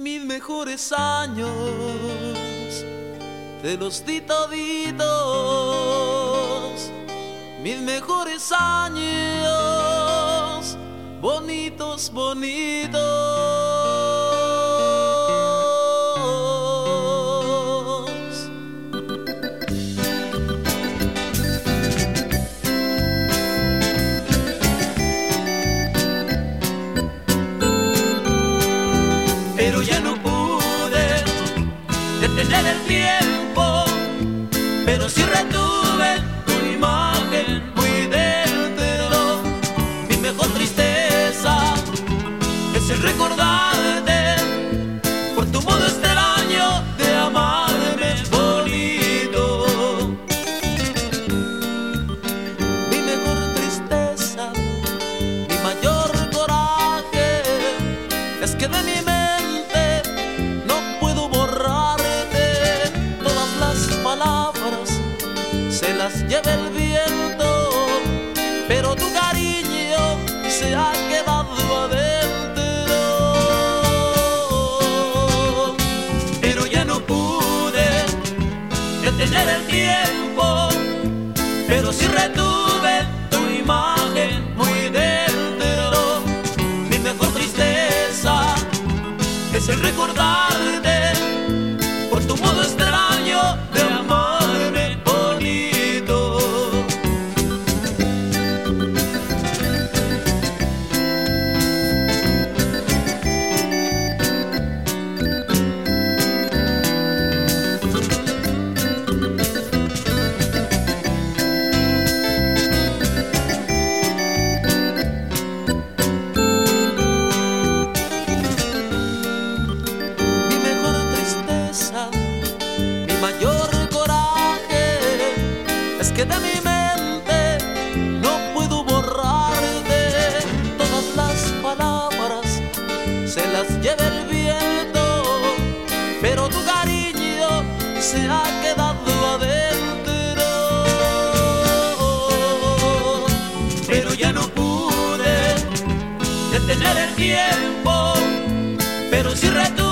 Mis mejores años te los di toditos, mis mejores años, bonitos, bonitos. Pero ya no pude detener el tiempo, pero sí retuve tu imagen muy dentro. Mi mejor tristeza es el recordarte por tu modo extraño de amarme bonito. Mi mejor tristeza, mi mayor coraje es que de mi mente se las lleva el viento, pero tu cariño se ha quedado adentro. Pero ya no pude detener el tiempo, pero sí retuve tu imagen muy dentro. Mi mejor tristeza es el recordarte por tu modo extraño de amarme bonito. Mi mejor tristeza, mi mayor coraje es que de mi mente no puedo borrarte. Todas las palabras se las lleva el viento, pero tu cariño se ha quedado adentro. Pero ya no pude detener el tiempo, pero sí retuve